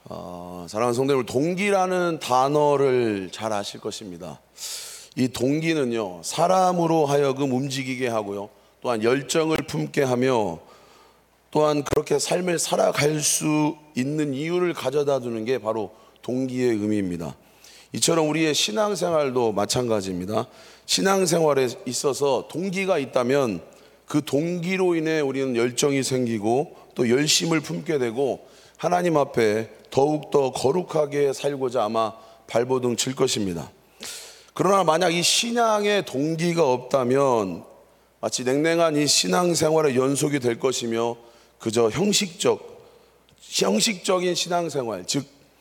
사랑하는 성도 여러분, 동기라는 단어를 잘 아실 것입니다. 이 동기는요, 사람으로 하여금 움직이게 하고요, 또한 열정을 품게 하며 또한 그렇게 삶을 살아갈 수 있는 이유를 가져다 주는 게 바로 동기의 의미입니다. 이처럼 우리의 신앙생활도 마찬가지입니다. 신앙생활에 있어서 동기가 있다면 그 동기로 인해 우리는 열정이 생기고 또 열심을 품게 되고 하나님 앞에 더욱더 거룩하게 살고자 아마 발버둥 칠 것입니다. 그러나 만약 이 신앙의 동기가 없다면 마치 냉랭한 이 신앙생활의 연속이 될 것이며 그저 형식적인 신앙생활, 즉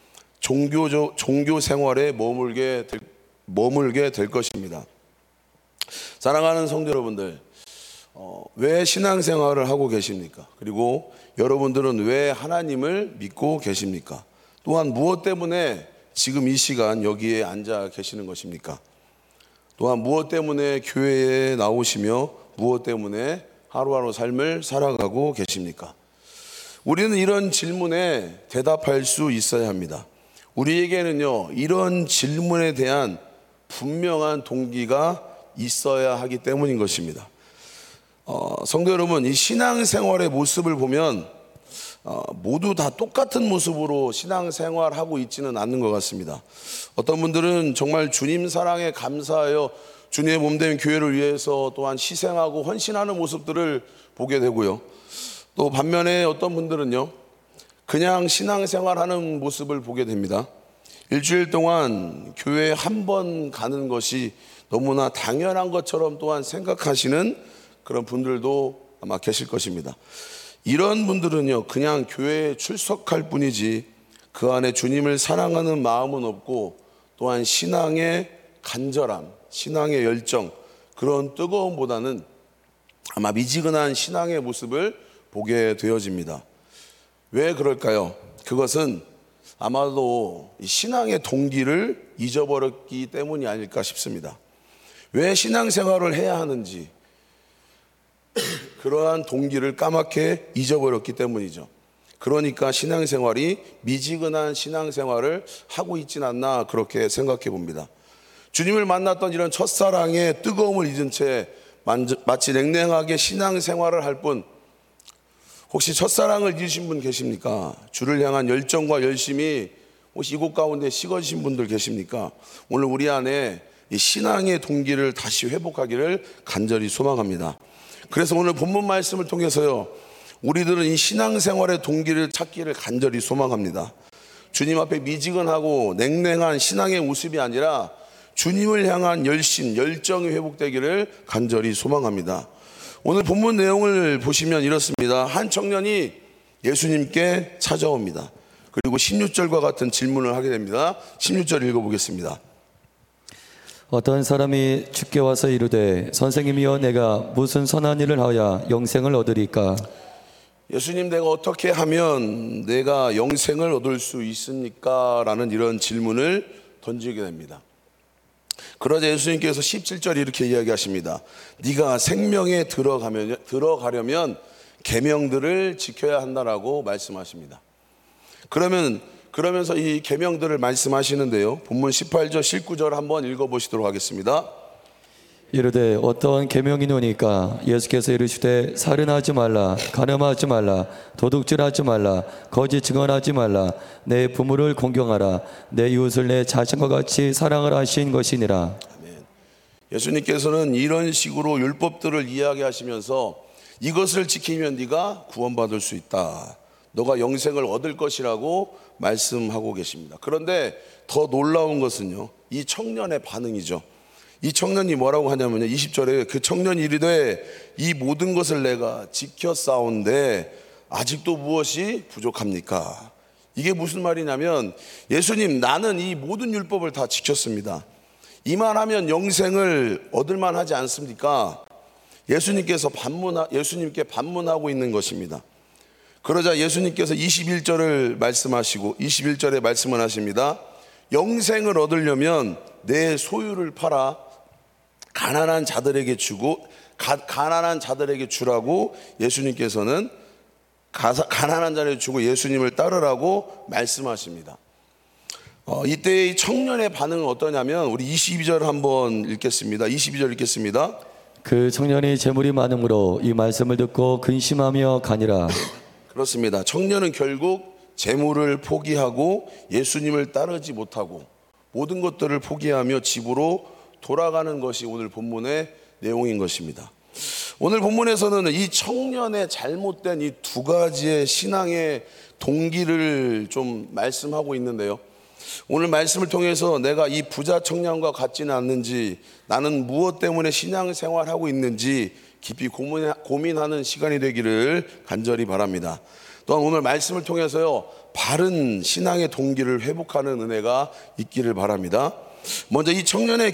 종교 생활에 머물게 될 것입니다. 사랑하는 성도 여러분들, 왜 신앙생활을 하고 계십니까? 그리고 여러분들은 왜 하나님을 믿고 계십니까? 또한 무엇 때문에 지금 이 시간 여기에 앉아 계시는 것입니까? 또한 무엇 때문에 교회에 나오시며 무엇 때문에 하루하루 삶을 살아가고 계십니까? 우리는 이런 질문에 대답할 수 있어야 합니다. 우리에게는요, 이런 질문에 대한 분명한 동기가 있어야 하기 때문인 것입니다. 성도 여러분, 이 신앙생활의 모습을 보면 모두 다 똑같은 모습으로 신앙생활하고 있지는 않는 것 같습니다. 어떤 분들은 정말 주님 사랑에 감사하여 주님의 몸된 교회를 위해서 또한 희생하고 헌신하는 모습들을 보게 되고요, 또 반면에 어떤 분들은요, 그냥 신앙생활하는 모습을 보게 됩니다. 일주일 동안 교회에 한 번 가는 것이 너무나 당연한 것처럼 또한 생각하시는 그런 분들도 아마 계실 것입니다. 이런 분들은요, 그냥 교회에 출석할 뿐이지 그 안에 주님을 사랑하는 마음은 없고 또한 신앙의 간절함, 신앙의 열정, 그런 뜨거움보다는 아마 미지근한 신앙의 모습을 보게 되어집니다. 왜 그럴까요? 그것은 아마도 신앙의 동기를 잊어버렸기 때문이 아닐까 싶습니다. 왜 신앙생활을 해야 하는지 그러한 동기를 까맣게 잊어버렸기 때문이죠. 그러니까 신앙생활이 미지근한 신앙생활을 하고 있진 않나 그렇게 생각해 봅니다. 주님을 만났던 이런 첫사랑의 뜨거움을 잊은 채 마치 냉랭하게 신앙생활을 할 뿐, 혹시 첫사랑을 잊으신 분 계십니까? 주를 향한 열정과 열심이 혹시 이곳 가운데 식어지신 분들 계십니까? 오늘 우리 안에 이 신앙의 동기를 다시 회복하기를 간절히 소망합니다. 그래서 오늘 본문 말씀을 통해서요, 우리들은 이 신앙생활의 동기를 찾기를 간절히 소망합니다. 주님 앞에 미지근하고 냉랭한 신앙의 모습이 아니라 주님을 향한 열심, 열정이 회복되기를 간절히 소망합니다. 오늘 본문 내용을 보시면 이렇습니다. 한 청년이 예수님께 찾아옵니다. 그리고 16절과 같은 질문을 하게 됩니다. 16절 읽어보겠습니다. 어떤 사람이 주께 와서 이르되 선생님이여 내가 무슨 선한 일을 하여 영생을 얻으리까? 예수님, 내가 어떻게 하면 내가 영생을 얻을 수 있습니까? 라는 이런 질문을 던지게 됩니다. 그러자 예수님께서 17절에 이렇게 이야기하십니다. 네가 생명에 들어가려면 계명들을 지켜야 한다라고 말씀하십니다. 그러면서 이 계명들을 말씀하시는데요, 본문 18절 19절 한번 읽어보시도록 하겠습니다. 이르되 어떤 계명이노니까? 예수께서 이르시되 살인하지 말라, 간음하지 말라, 도둑질하지 말라, 거짓 증언하지 말라, 내 부모를 공경하라, 내 이웃을 내 자신과 같이 사랑을 하신 것이니라. 아멘. 예수님께서는 이런 식으로 율법들을 이야기하시면서 이것을 지키면 네가 구원받을 수 있다, 너가 영생을 얻을 것이라고 말씀하고 계십니다. 그런데 더 놀라운 것은요, 이 청년의 반응이죠. 이 청년이 뭐라고 하냐면요, 20절에 그 청년이 이르되 이 모든 것을 내가 지켰사온데 아직도 무엇이 부족합니까? 이게 무슨 말이냐면, 예수님, 나는 이 모든 율법을 다 지켰습니다. 이만하면 영생을 얻을 만하지 않습니까? 예수님께 반문하고 있는 것입니다. 그러자 예수님께서 21절을 말씀하시고 21절에 말씀을 하십니다. 영생을 얻으려면 내 소유를 팔아 가난한 자들에게 주라고 예수님께서는 가난한 자를 주고 예수님을 따르라고 말씀하십니다. 이때의 청년의 반응은 어떠냐면 우리 22절 한번 읽겠습니다. 22절 읽겠습니다. 그 청년이 재물이 많음으로 이 말씀을 듣고 근심하며 가니라. 그렇습니다. 청년은 결국 재물을 포기하고 예수님을 따르지 못하고 모든 것들을 포기하며 집으로 돌아가는 것이 오늘 본문의 내용인 것입니다. 오늘 본문에서는 이 청년의 잘못된 이 두 가지의 신앙의 동기를 좀 말씀하고 있는데요. 오늘 말씀을 통해서 내가 이 부자 청년과 같지는 않는지, 나는 무엇 때문에 신앙생활하고 있는지 깊이 고민하는 시간이 되기를 간절히 바랍니다. 또한 오늘 말씀을 통해서요, 바른 신앙의 동기를 회복하는 은혜가 있기를 바랍니다. 먼저 이 청년의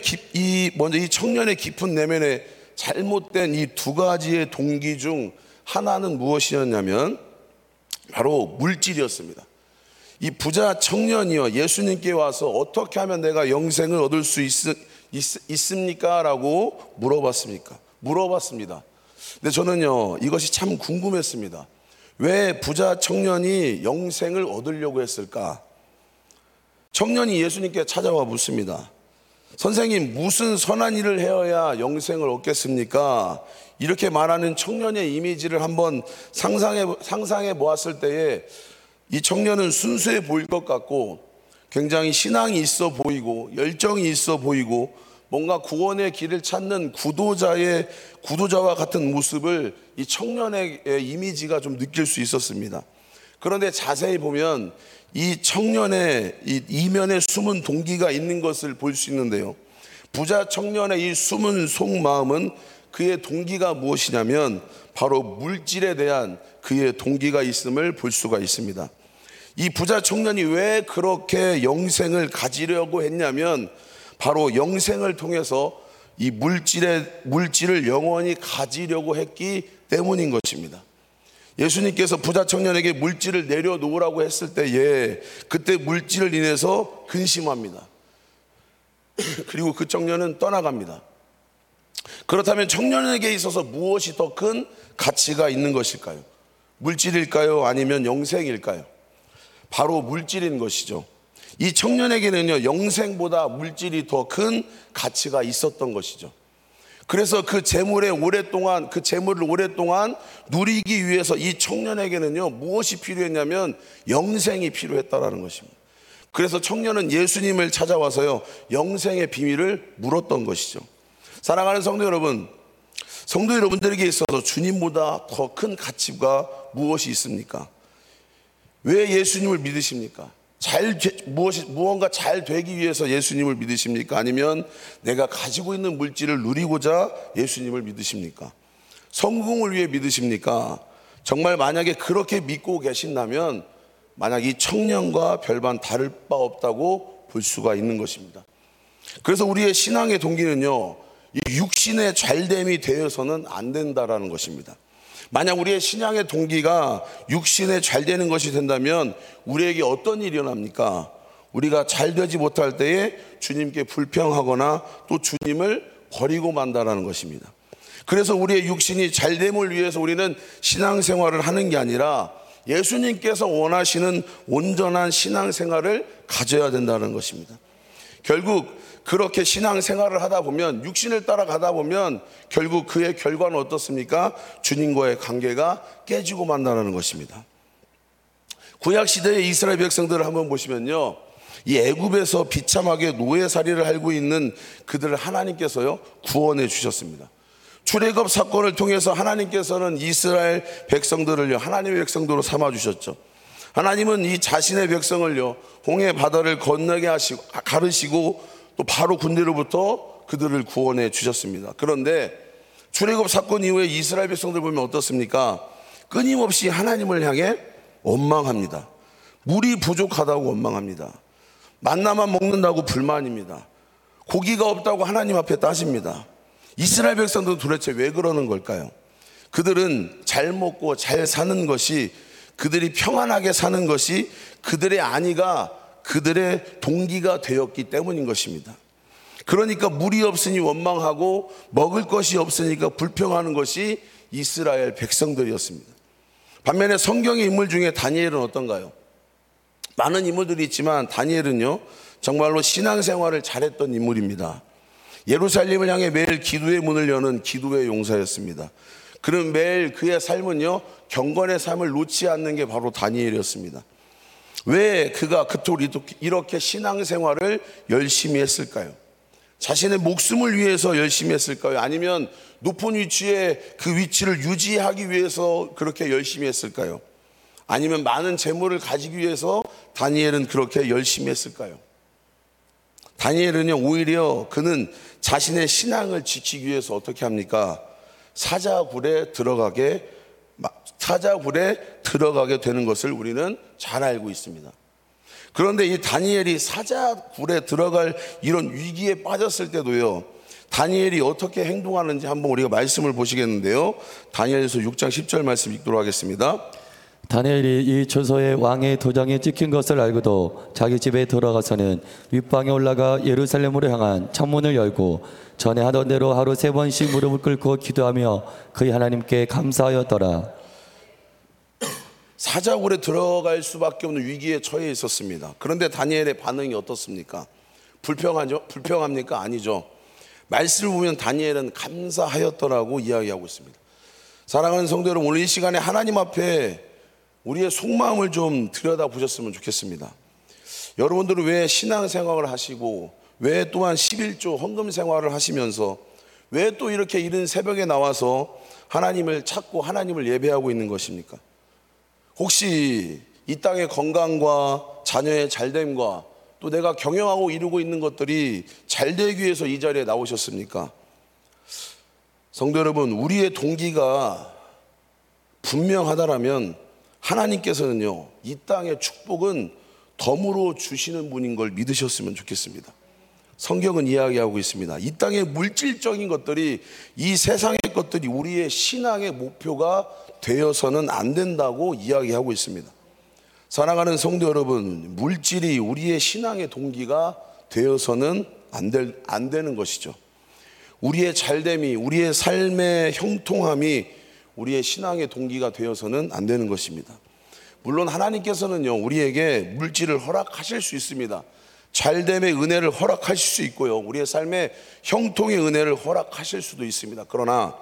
깊은 내면에 잘못된 이 두 가지의 동기 중 하나는 무엇이었냐면 바로 물질이었습니다. 이 부자 청년이요, 예수님께 와서 어떻게 하면 내가 영생을 얻을 수 있습니까? 라고 물어봤습니다. 근데 저는요, 이것이 참 궁금했습니다. 왜 부자 청년이 영생을 얻으려고 했을까? 청년이 예수님께 찾아와 묻습니다. 선생님, 무슨 선한 일을 해야 영생을 얻겠습니까? 이렇게 말하는 청년의 이미지를 한번 상상해 보았을 때에 이 청년은 순수해 보일 것 같고 굉장히 신앙이 있어 보이고 열정이 있어 보이고 뭔가 구원의 길을 찾는 구도자와 같은 모습을 이 청년의 이미지가 좀 느낄 수 있었습니다. 그런데 자세히 보면 이 청년의 이 이면에 숨은 동기가 있는 것을 볼 수 있는데요. 부자 청년의 이 숨은 속마음은 그의 동기가 무엇이냐면 바로 물질에 대한 그의 동기가 있음을 볼 수가 있습니다. 이 부자 청년이 왜 그렇게 영생을 가지려고 했냐면 바로 영생을 통해서 이 물질을 영원히 가지려고 했기 때문인 것입니다. 예수님께서 부자 청년에게 물질을 내려놓으라고 했을 때에 그때 물질을 인해서 근심합니다. 그리고 그 청년은 떠나갑니다. 그렇다면 청년에게 있어서 무엇이 더 큰 가치가 있는 것일까요? 물질일까요? 아니면 영생일까요? 바로 물질인 것이죠. 이 청년에게는요, 영생보다 물질이 더 큰 가치가 있었던 것이죠. 그래서 그 재물을 오랫동안 누리기 위해서 이 청년에게는요, 무엇이 필요했냐면 영생이 필요했다라는 것입니다. 그래서 청년은 예수님을 찾아와서요, 영생의 비밀을 물었던 것이죠. 사랑하는 성도 여러분들에게 있어서 주님보다 더 큰 가치가 무엇이 있습니까? 왜 예수님을 믿으십니까? 무언가 잘 되기 위해서 예수님을 믿으십니까? 아니면 내가 가지고 있는 물질을 누리고자 예수님을 믿으십니까? 성공을 위해 믿으십니까? 정말 만약에 그렇게 믿고 계신다면 만약 이 청년과 별반 다를 바 없다고 볼 수가 있는 것입니다. 그래서 우리의 신앙의 동기는요, 이 육신의 잘됨이 되어서는 안 된다라는 것입니다. 만약 우리의 신앙의 동기가 육신에 잘 되는 것이 된다면 우리에게 어떤 일이 일어납니까? 우리가 잘 되지 못할 때에 주님께 불평하거나 또 주님을 버리고 만다라는 것입니다. 그래서 우리의 육신이 잘됨을 위해서 우리는 신앙생활을 하는 게 아니라 예수님께서 원하시는 온전한 신앙생활을 가져야 된다는 것입니다. 결국 그렇게 신앙생활을 하다 보면, 육신을 따라가다 보면 결국 그의 결과는 어떻습니까? 주님과의 관계가 깨지고 만다는 것입니다. 구약시대의 이스라엘 백성들을 한번 보시면요, 이 애굽에서 비참하게 노예살이를 하고 있는 그들을 하나님께서요, 구원해 주셨습니다. 출애굽 사건을 통해서 하나님께서는 이스라엘 백성들을요, 하나님의 백성들로 삼아주셨죠. 하나님은 이 자신의 백성을요, 홍해 바다를 건너게 하시고 가르시고 또 바로 군대로부터 그들을 구원해 주셨습니다. 그런데 출애굽 사건 이후에 이스라엘 백성들 보면 어떻습니까? 끊임없이 하나님을 향해 원망합니다. 물이 부족하다고 원망합니다. 만나만 먹는다고 불만입니다. 고기가 없다고 하나님 앞에 따집니다. 이스라엘 백성들은 도대체 왜 그러는 걸까요? 그들은 잘 먹고 잘 사는 것이, 그들이 평안하게 사는 것이 그들의 안위가, 그들의 동기가 되었기 때문인 것입니다. 그러니까 물이 없으니 원망하고 먹을 것이 없으니까 불평하는 것이 이스라엘 백성들이었습니다. 반면에 성경의 인물 중에 다니엘은 어떤가요? 많은 인물들이 있지만 다니엘은요, 정말로 신앙생활을 잘했던 인물입니다. 예루살렘을 향해 매일 기도의 문을 여는 기도의 용사였습니다. 그는 매일 그의 삶은요, 경건의 삶을 놓지 않는 게 바로 다니엘이었습니다. 왜 그가 그토록 이렇게 신앙생활을 열심히 했을까요? 자신의 목숨을 위해서 열심히 했을까요? 아니면 높은 위치에 그 위치를 유지하기 위해서 그렇게 열심히 했을까요? 아니면 많은 재물을 가지기 위해서 다니엘은 그렇게 열심히 했을까요? 다니엘은요, 오히려 그는 자신의 신앙을 지키기 위해서 어떻게 합니까? 사자굴에 들어가게 되는 것을 우리는 잘 알고 있습니다. 그런데 이 다니엘이 사자굴에 들어갈 이런 위기에 빠졌을 때도요, 다니엘이 어떻게 행동하는지 한번 우리가 말씀을 보시겠는데요. 다니엘서 6장 10절 말씀 읽도록 하겠습니다. 다니엘이 이 조서에 왕의 도장에 찍힌 것을 알고도 자기 집에 돌아가서는 윗방에 올라가 예루살렘으로 향한 창문을 열고 전에 하던 대로 하루 3번씩 무릎을 꿇고 기도하며 그의 하나님께 감사하였더라. 사자굴에 들어갈 수밖에 없는 위기에 처해 있었습니다. 그런데 다니엘의 반응이 어떻습니까? 불평합니까? 아니죠. 말씀을 보면 다니엘은 감사하였더라고 이야기하고 있습니다. 사랑하는 성도 여러분, 오늘 이 시간에 하나님 앞에 우리의 속마음을 좀 들여다보셨으면 좋겠습니다. 여러분들은 왜 신앙생활을 하시고, 왜 또한 11조 헌금 생활을 하시면서 왜 또 이렇게 이른 새벽에 나와서 하나님을 찾고 하나님을 예배하고 있는 것입니까? 혹시 이 땅의 건강과 자녀의 잘됨과 또 내가 경영하고 이루고 있는 것들이 잘 되기 위해서 이 자리에 나오셨습니까? 성도 여러분, 우리의 동기가 분명하다라면 하나님께서는요, 이 땅의 축복은 덤으로 주시는 분인 걸 믿으셨으면 좋겠습니다. 성경은 이야기하고 있습니다. 이 땅의 물질적인 것들이, 이 세상의 것들이 우리의 신앙의 목표가 되어서는 안 된다고 이야기하고 있습니다. 사랑하는 성도 여러분, 물질이 우리의 신앙의 동기가 되어서는 안 되는 것이죠. 우리의 잘됨이, 우리의 삶의 형통함이 우리의 신앙의 동기가 되어서는 안 되는 것입니다. 물론 하나님께서는요, 우리에게 물질을 허락하실 수 있습니다. 잘됨의 은혜를 허락하실 수 있고요, 우리의 삶의 형통의 은혜를 허락하실 수도 있습니다. 그러나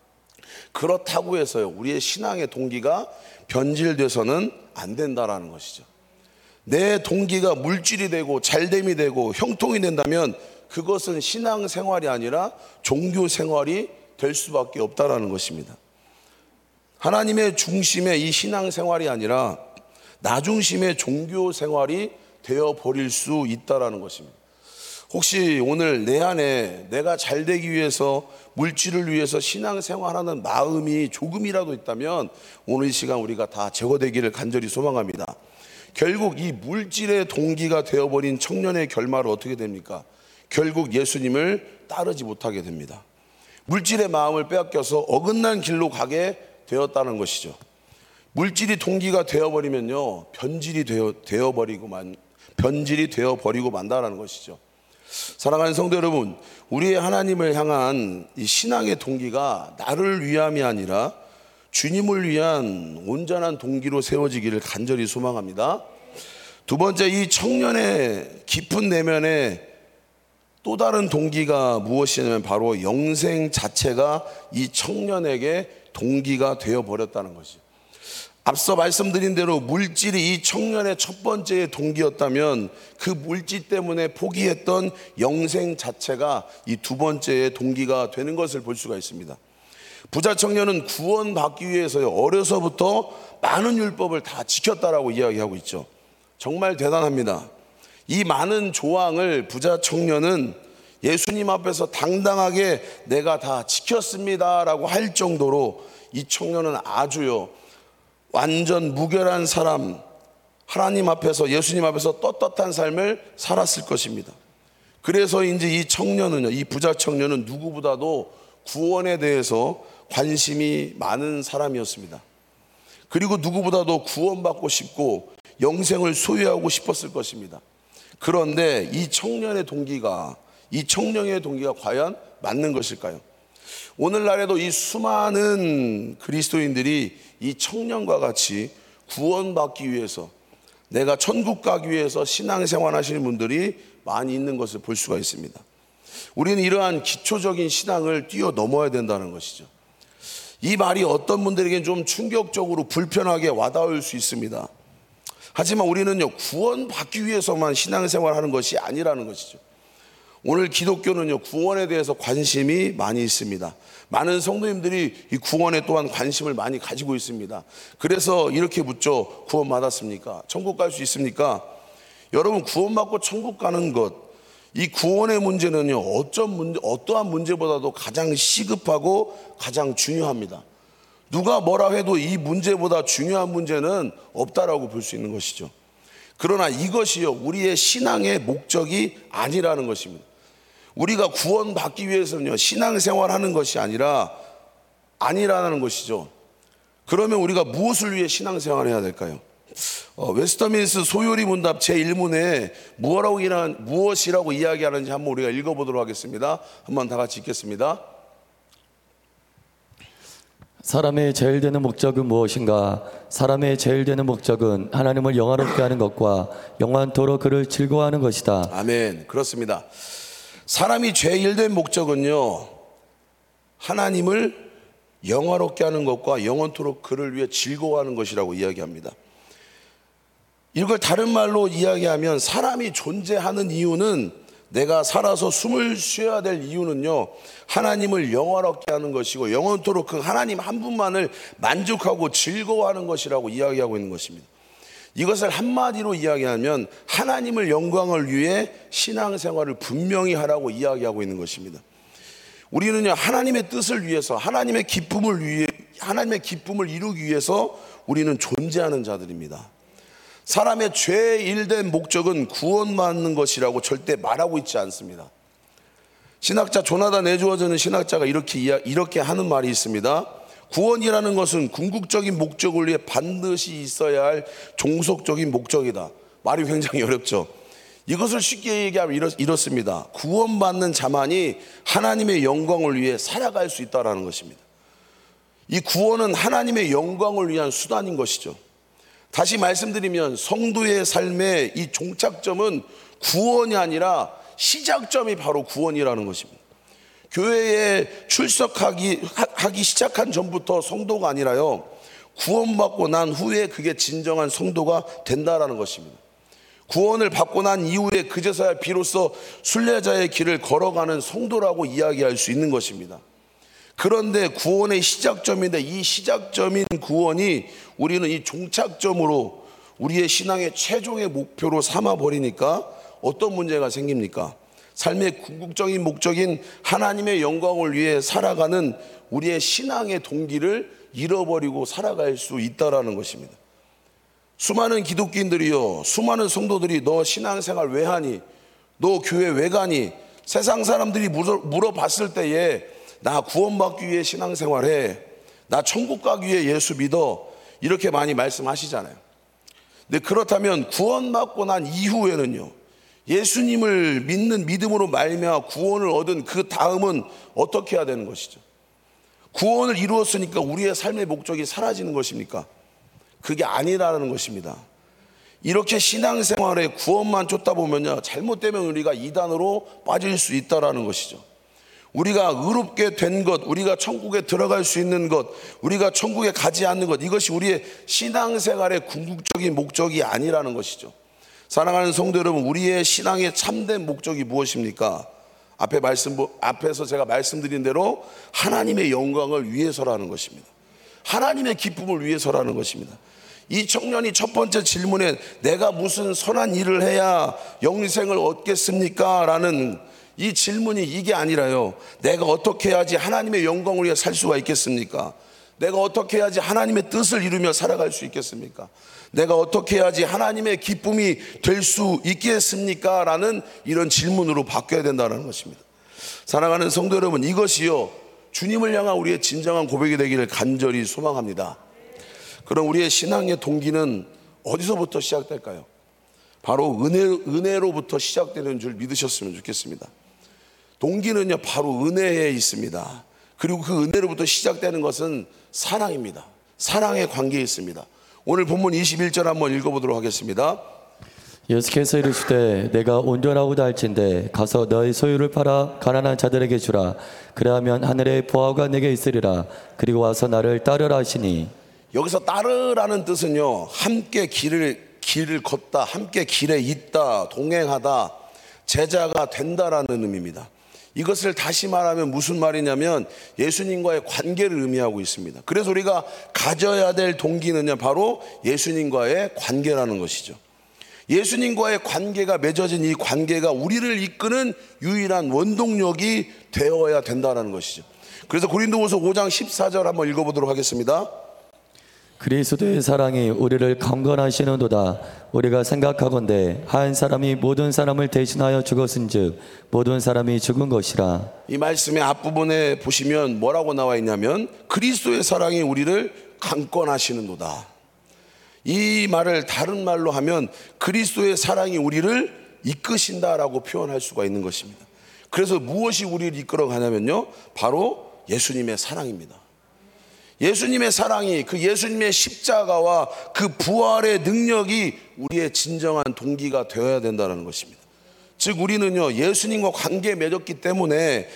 그렇다고 해서요, 우리의 신앙의 동기가 변질돼서는 안 된다라는 것이죠. 내 동기가 물질이 되고 잘됨이 되고 형통이 된다면 그것은 신앙생활이 아니라 종교생활이 될 수밖에 없다라는 것입니다. 하나님의 중심의 이 신앙생활이 아니라 나 중심의 종교생활이 되어버릴 수 있다라는 것입니다. 혹시 오늘 내 안에 내가 잘 되기 위해서, 물질을 위해서 신앙생활하는 마음이 조금이라도 있다면 오늘 이 시간 우리가 다 제거되기를 간절히 소망합니다. 결국 이 물질의 동기가 되어버린 청년의 결말은 어떻게 됩니까? 결국 예수님을 따르지 못하게 됩니다. 물질의 마음을 빼앗겨서 어긋난 길로 가게 되었다는 것이죠. 물질이 동기가 되어버리면요, 변질이 되어버리고 만다라는 것이죠. 사랑하는 성도 여러분, 우리의 하나님을 향한 이 신앙의 동기가 나를 위함이 아니라 주님을 위한 온전한 동기로 세워지기를 간절히 소망합니다. 두 번째, 이 청년의 깊은 내면에 또 다른 동기가 무엇이냐면 바로 영생 자체가 이 청년에게 동기가 되어버렸다는 것이죠. 앞서 말씀드린 대로 물질이 이 청년의 첫 번째의 동기였다면 그 물질 때문에 포기했던 영생 자체가 이 두 번째의 동기가 되는 것을 볼 수가 있습니다. 부자 청년은 구원받기 위해서요, 어려서부터 많은 율법을 다 지켰다라고 이야기하고 있죠. 정말 대단합니다. 이 많은 조항을 부자 청년은 예수님 앞에서 당당하게 내가 다 지켰습니다라고 할 정도로 이 청년은 아주요, 완전 무결한 사람, 하나님 앞에서, 예수님 앞에서 떳떳한 삶을 살았을 것입니다. 그래서 이제 이 청년은요, 이 부자 청년은 누구보다도 구원에 대해서 관심이 많은 사람이었습니다. 그리고 누구보다도 구원받고 싶고 영생을 소유하고 싶었을 것입니다. 그런데 이 청년의 동기가 과연 맞는 것일까요? 오늘날에도 이 수많은 그리스도인들이 이 청년과 같이 구원받기 위해서, 내가 천국 가기 위해서 신앙생활 하시는 분들이 많이 있는 것을 볼 수가 있습니다. 우리는 이러한 기초적인 신앙을 뛰어넘어야 된다는 것이죠. 이 말이 어떤 분들에게는 좀 충격적으로 불편하게 와닿을 수 있습니다. 하지만 우리는요, 구원받기 위해서만 신앙생활 하는 것이 아니라는 것이죠. 오늘 기독교는요, 구원에 대해서 관심이 많이 있습니다. 많은 성도님들이 이 구원에 또한 관심을 많이 가지고 있습니다. 그래서 이렇게 묻죠. 구원받았습니까? 천국 갈 수 있습니까? 여러분, 구원받고 천국 가는 것, 이 구원의 문제는요, 어떠한 문제보다도 가장 시급하고 가장 중요합니다. 누가 뭐라 해도 이 문제보다 중요한 문제는 없다라고 볼 수 있는 것이죠. 그러나 이것이요, 우리의 신앙의 목적이 아니라는 것입니다. 우리가 구원받기 위해서는요, 신앙생활 하는 것이 아니라는 것이죠. 그러면 우리가 무엇을 위해 신앙생활을 해야 될까요? 웨스터민스 소요리 문답 제1문에 무엇이라고 이야기하는지 한번 우리가 읽어보도록 하겠습니다. 한번 다 같이 읽겠습니다. 사람의 제일 되는 목적은 무엇인가? 사람의 제일 되는 목적은 하나님을 영화롭게 하는 것과 영원토록 그를 즐거워하는 것이다. 아멘. 그렇습니다. 사람이 제일 된 목적은요, 하나님을 영화롭게 하는 것과 영원토록 그를 위해 즐거워하는 것이라고 이야기합니다. 이걸 다른 말로 이야기하면 사람이 존재하는 이유는, 내가 살아서 숨을 쉬어야 될 이유는요, 하나님을 영화롭게 하는 것이고 영원토록 그 하나님 한 분만을 만족하고 즐거워하는 것이라고 이야기하고 있는 것입니다. 이것을 한마디로 이야기하면 하나님을 영광을 위해 신앙생활을 분명히 하라고 이야기하고 있는 것입니다. 우리는요, 하나님의 뜻을 위해서, 하나님의 기쁨을 이루기 위해서 우리는 존재하는 자들입니다. 사람의 제일된 목적은 구원받는 것이라고 절대 말하고 있지 않습니다. 신학자 조나단 에드워즈는 신학자가 이렇게 하는 말이 있습니다. 구원이라는 것은 궁극적인 목적을 위해 반드시 있어야 할 종속적인 목적이다. 말이 굉장히 어렵죠. 이것을 쉽게 얘기하면 이렇습니다. 구원받는 자만이 하나님의 영광을 위해 살아갈 수 있다는 것입니다. 이 구원은 하나님의 영광을 위한 수단인 것이죠. 다시 말씀드리면 성도의 삶의 이 종착점은 구원이 아니라 시작점이 바로 구원이라는 것입니다. 교회에 출석하기 시작한 전부터 성도가 아니라요, 구원받고 난 후에 그게 진정한 성도가 된다라는 것입니다. 구원을 받고 난 이후에 그제서야 비로소 순례자의 길을 걸어가는 성도라고 이야기할 수 있는 것입니다. 그런데 구원의 시작점인데, 이 시작점인 구원이 우리는 이 종착점으로 우리의 신앙의 최종의 목표로 삼아버리니까 어떤 문제가 생깁니까? 삶의 궁극적인 목적인 하나님의 영광을 위해 살아가는 우리의 신앙의 동기를 잃어버리고 살아갈 수 있다라는 것입니다. 수많은 기독교인들이요, 수많은 성도들이 너 신앙생활 왜 하니? 너 교회 왜 가니? 세상 사람들이 물어봤을 때에 나 구원받기 위해 신앙생활해, 나 천국 가기 위해 예수 믿어, 이렇게 많이 말씀하시잖아요. 근데 그렇다면 구원받고 난 이후에는요, 예수님을 믿는 믿음으로 말미암아 구원을 얻은 그 다음은 어떻게 해야 되는 것이죠? 구원을 이루었으니까 우리의 삶의 목적이 사라지는 것입니까? 그게 아니라는 것입니다. 이렇게 신앙생활에 구원만 쫓다 보면요, 잘못되면 우리가 이단으로 빠질 수 있다라는 것이죠. 우리가 의롭게 된 것, 우리가 천국에 들어갈 수 있는 것, 우리가 천국에 가지 않는 것, 이것이 우리의 신앙생활의 궁극적인 목적이 아니라는 것이죠. 사랑하는 성도 여러분, 우리의 신앙의 참된 목적이 무엇입니까? 앞에서 제가 말씀드린 대로 하나님의 영광을 위해서라는 것입니다. 하나님의 기쁨을 위해서라는 것입니다. 이 청년이 첫 번째 질문에 내가 무슨 선한 일을 해야 영생을 얻겠습니까? 라는 이 질문이 이게 아니라요, 내가 어떻게 해야지 하나님의 영광을 위해 살 수가 있겠습니까? 내가 어떻게 해야지 하나님의 뜻을 이루며 살아갈 수 있겠습니까? 내가 어떻게 해야지 하나님의 기쁨이 될 수 있겠습니까? 라는 이런 질문으로 바뀌어야 된다는 것입니다. 사랑하는 성도 여러분, 이것이요, 주님을 향한 우리의 진정한 고백이 되기를 간절히 소망합니다. 그럼 우리의 신앙의 동기는 어디서부터 시작될까요? 바로 은혜로부터 시작되는 줄 믿으셨으면 좋겠습니다. 동기는요, 바로 은혜에 있습니다. 그리고 그 은혜로부터 시작되는 것은 사랑입니다. 사랑의 관계에 있습니다. 오늘 본문 21절 한번 읽어보도록 하겠습니다. 예수께서 이르시되 내가 온전하고자 할진대 가서 너의 소유를 팔아 가난한 자들에게 주라. 그리하면 하늘의 보화가 내게 있으리라. 그리고 와서 나를 따르라 하시니. 여기서 따르라는 뜻은요, 함께 길을 걷다, 함께 길에 있다, 동행하다, 제자가 된다라는 의미입니다. 이것을 다시 말하면 무슨 말이냐면 예수님과의 관계를 의미하고 있습니다. 그래서 우리가 가져야 될 동기는요, 바로 예수님과의 관계라는 것이죠. 예수님과의 관계가 맺어진 이 관계가 우리를 이끄는 유일한 원동력이 되어야 된다는 것이죠. 그래서 고린도후서 5장 14절 한번 읽어보도록 하겠습니다. 그리스도의 사랑이 우리를 강건하시는도다. 우리가 생각하건대 한 사람이 모든 사람을 대신하여 죽었은즉 모든 사람이 죽은 것이라. 이 말씀의 앞부분에 보시면 뭐라고 나와 있냐면 그리스도의 사랑이 우리를 강건하시는도다. 이 말을 다른 말로 하면 그리스도의 사랑이 우리를 이끄신다라고 표현할 수가 있는 것입니다. 그래서 무엇이 우리를 이끌어 가냐면요, 바로 예수님의 사랑입니다. 예수님의 사랑이, 그 예수님의 십자가와 그 부활의 능력이 우리의 진정한 동기가 되어야 된다는 것입니다. 즉 우리는요, 예수님과 관계 맺었기 때문에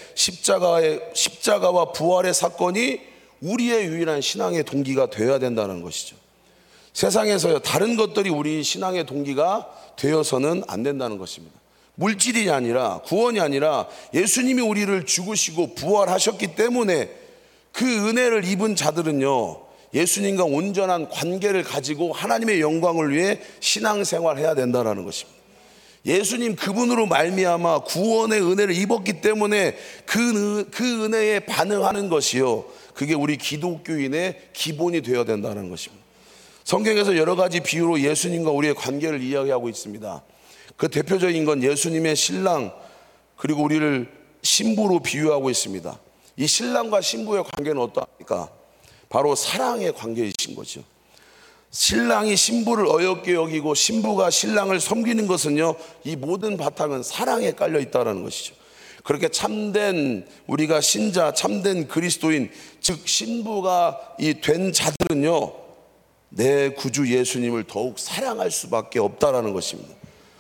십자가와 부활의 사건이 우리의 유일한 신앙의 동기가 되어야 된다는 것이죠. 세상에서요, 다른 것들이 우리 신앙의 동기가 되어서는 안 된다는 것입니다. 물질이 아니라, 구원이 아니라 예수님이 우리를 죽으시고 부활하셨기 때문에 그 은혜를 입은 자들은요, 예수님과 온전한 관계를 가지고 하나님의 영광을 위해 신앙생활을 해야 된다는 것입니다. 예수님 그분으로 말미암아 구원의 은혜를 입었기 때문에 그 은혜에 반응하는 것이요, 그게 우리 기독교인의 기본이 되어야 된다는 것입니다. 성경에서 여러 가지 비유로 예수님과 우리의 관계를 이야기하고 있습니다. 그 대표적인 건 예수님의 신랑, 그리고 우리를 신부로 비유하고 있습니다. 이 신랑과 신부의 관계는 어떠합니까? 바로 사랑의 관계이신 거죠. 신랑이 신부를 어렵게 여기고 신부가 신랑을 섬기는 것은요, 이 모든 바탕은 사랑에 깔려 있다는 것이죠. 그렇게 참된 우리가 신자, 참된 그리스도인, 즉 신부가 된 자들은요, 내 구주 예수님을 더욱 사랑할 수밖에 없다라는 것입니다.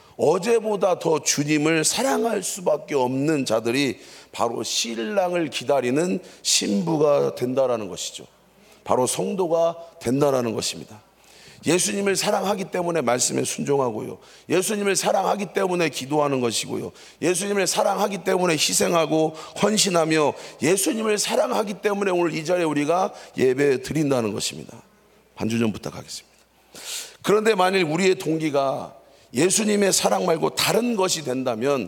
어제보다 더 주님을 사랑할 수밖에 없는 자들이 바로 신랑을 기다리는 신부가 된다라는 것이죠. 바로 성도가 된다라는 것입니다. 예수님을 사랑하기 때문에 말씀에 순종하고요, 예수님을 사랑하기 때문에 기도하는 것이고요, 예수님을 사랑하기 때문에 희생하고 헌신하며 예수님을 사랑하기 때문에 오늘 이 자리에 우리가 예배 드린다는 것입니다. 반주 좀 부탁하겠습니다. 그런데 만일 우리의 동기가 예수님의 사랑 말고 다른 것이 된다면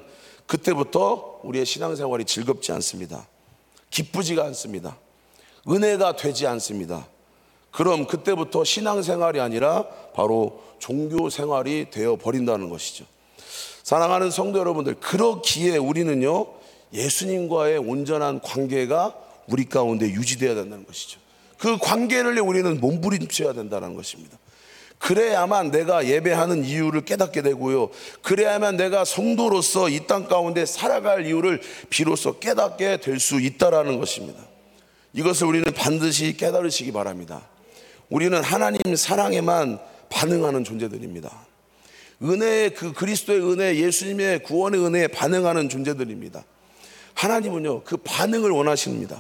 그때부터 우리의 신앙생활이 즐겁지 않습니다. 기쁘지가 않습니다. 은혜가 되지 않습니다. 그럼 그때부터 신앙생활이 아니라 바로 종교생활이 되어버린다는 것이죠. 사랑하는 성도 여러분들, 그렇기에 우리는요, 예수님과의 온전한 관계가 우리 가운데 유지되어야 된다는 것이죠. 그 관계를 우리는 몸부림쳐야 된다는 것입니다. 그래야만 내가 예배하는 이유를 깨닫게 되고요, 그래야만 내가 성도로서 이 땅 가운데 살아갈 이유를 비로소 깨닫게 될 수 있다라는 것입니다. 이것을 우리는 반드시 깨달으시기 바랍니다. 우리는 하나님 사랑에만 반응하는 존재들입니다. 은혜의 그 그리스도의 은혜, 예수님의 구원의 은혜에 반응하는 존재들입니다. 하나님은요, 그 반응을 원하십니다.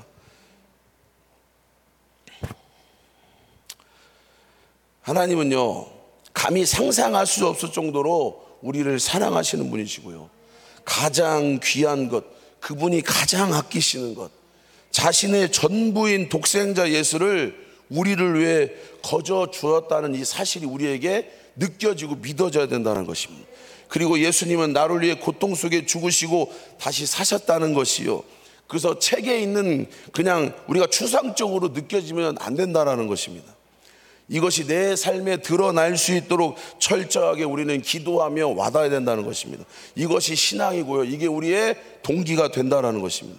하나님은요, 감히 상상할 수 없을 정도로 우리를 사랑하시는 분이시고요, 가장 귀한 것, 그분이 가장 아끼시는 것, 자신의 전부인 독생자 예수를 우리를 위해 거저 주었다는 이 사실이 우리에게 느껴지고 믿어져야 된다는 것입니다. 그리고 예수님은 나를 위해 고통 속에 죽으시고 다시 사셨다는 것이요, 그래서 책에 있는 그냥 우리가 추상적으로 느껴지면 안 된다는 것입니다. 이것이 내 삶에 드러날 수 있도록 철저하게 우리는 기도하며 와닿아야 된다는 것입니다. 이것이 신앙이고요, 이게 우리의 동기가 된다는 것입니다.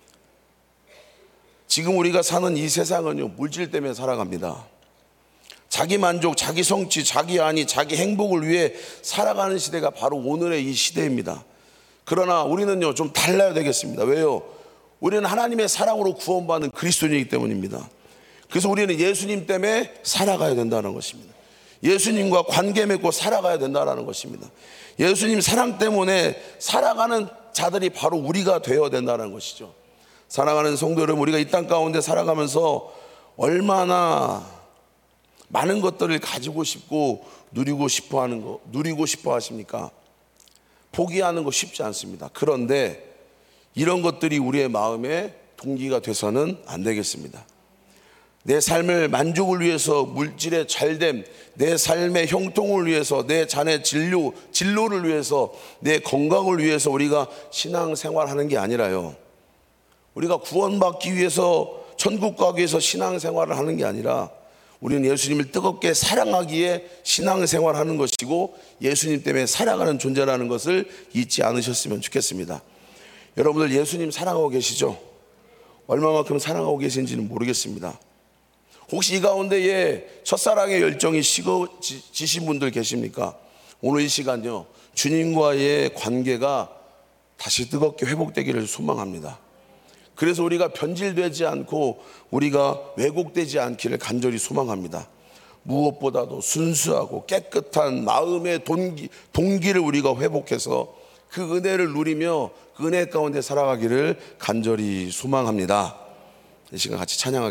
지금 우리가 사는 이 세상은요, 물질 때문에 살아갑니다. 자기 만족, 자기 성취, 자기 안위, 자기 행복을 위해 살아가는 시대가 바로 오늘의 이 시대입니다. 그러나 우리는요, 좀 달라야 되겠습니다. 왜요? 우리는 하나님의 사랑으로 구원받는 그리스도인이기 때문입니다. 그래서 우리는 예수님 때문에 살아가야 된다는 것입니다. 예수님과 관계 맺고 살아가야 된다는 것입니다. 예수님 사랑 때문에 살아가는 자들이 바로 우리가 되어야 된다는 것이죠. 사랑하는 성도 여러분, 우리가 이 땅 가운데 살아가면서 얼마나 많은 것들을 가지고 싶고 누리고 싶어 하십니까? 포기하는 거 쉽지 않습니다. 그런데 이런 것들이 우리의 마음의 동기가 돼서는 안 되겠습니다. 내 삶을 만족을 위해서, 물질의 잘됨, 내 삶의 형통을 위해서, 내 자녀의 진로를 위해서, 내 건강을 위해서 우리가 신앙생활하는 게 아니라요, 우리가 구원받기 위해서, 천국 가기 위해서 신앙생활을 하는 게 아니라 우리는 예수님을 뜨겁게 사랑하기에 신앙생활하는 것이고 예수님 때문에 살아가는 존재라는 것을 잊지 않으셨으면 좋겠습니다. 여러분들 예수님 사랑하고 계시죠? 얼마만큼 사랑하고 계신지는 모르겠습니다. 혹시 이 가운데에 첫사랑의 열정이 식어지신 분들 계십니까? 오늘 이 시간요, 주님과의 관계가 다시 뜨겁게 회복되기를 소망합니다. 그래서 우리가 변질되지 않고 우리가 왜곡되지 않기를 간절히 소망합니다. 무엇보다도 순수하고 깨끗한 마음의 동기를 우리가 회복해서 그 은혜를 누리며 그 은혜 가운데 살아가기를 간절히 소망합니다. 이 시간 같이 찬양하겠습니다.